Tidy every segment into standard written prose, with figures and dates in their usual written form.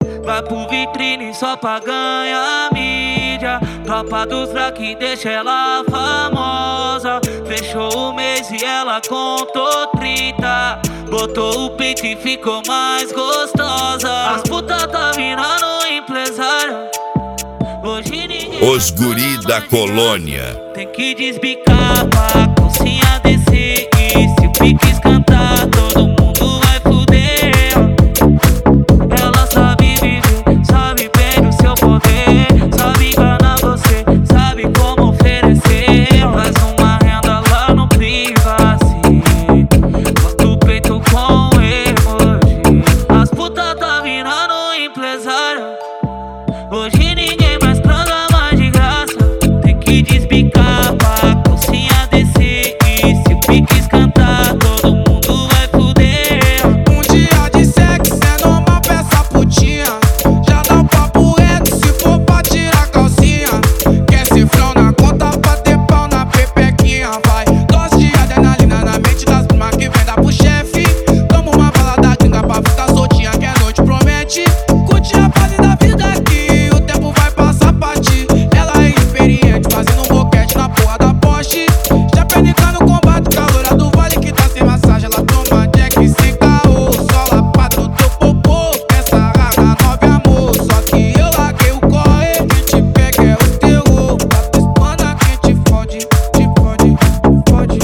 Vai pro vitrine só pra ganhar mídia. Tropa dos fraque deixa ela famosa. Fechou o mês e ela contou 30. Botou o peito e ficou mais gostosa. As putas tá virando empresária. Hoje ninguém. Os guri da colônia. Tem que desbicar pra calcinha descer. E se o Pix cantar, todo mundo vai fuder. Ela sabe viver, sabe bem o seu poder. Sabe enganar você, sabe como oferecer. Faz uma renda lá no Privacy. Bota o peito com emoji. As putas tá virando empresária. Hoje ninguém mais transa mais de graça. Tem que desbicar pra calcinha descer. E se o Pix cantar, todo mundo vai fuder. Um dia de sexo é normal pra essa putinha. Já dá um papo reto se for pra tirar calcinha. Quer cifrão na conta pra ter pau na pepequinha. Vai, dose de adrenalina na mente das primas que vem dar pro chefe. Toma uma bala da gringa pra ficar soltinha que a noite promete. Curte a fase da vida aqui, o tempo vai passar pra ti. Ela é experiente, fazendo um boquete na porra da Porsche. Já penica no combate, caloura do vale que tá sem massagem. Ela toma jack sem caô, só lapada no teu popô. Essa raga nove amor, só que eu larguei o corre. Quem te pega é o terror, pra tua espana quem te fode, te fode, te fode.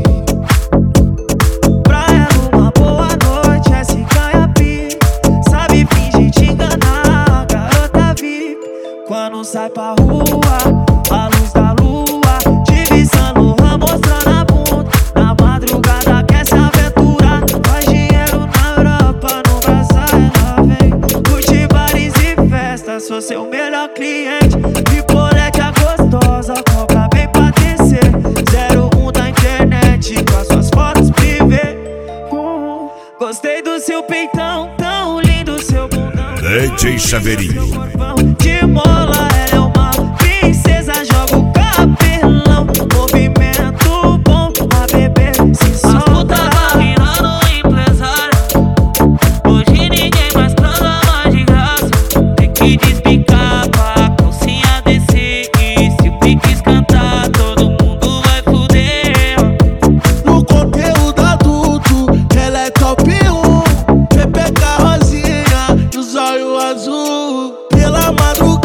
Pra ela uma boa noite é se ganha pi. Sabe fingir te enganar, garota VIP. Quando sai pra rua, a luz da lua, divisando o ramo, mostrando a bunda. Na madrugada quer se aventurar, faz dinheiro na Europa, no Brasil ela vem. Curte bares e festas, sou seu melhor cliente. Pipolete gostosa, compra bem pra descer. 01 da internet, com as suas fotos privê. Gostei do seu peitão, tão lindo seu bundão. DJ Chaveirinho. De mola, ela é uma princesa, joga o cabelão. Movimento bom, a bebê se As putas solta. tá virando empresária. Hoje ninguém mais transa mais de graça. Tem que desbicar pra calcinha descer. E se o Pix cantar, todo mundo vai fuder. No conteúdo adulto, ela é top 1. Pepeca rosinha e os olhos azul. Pela madrugada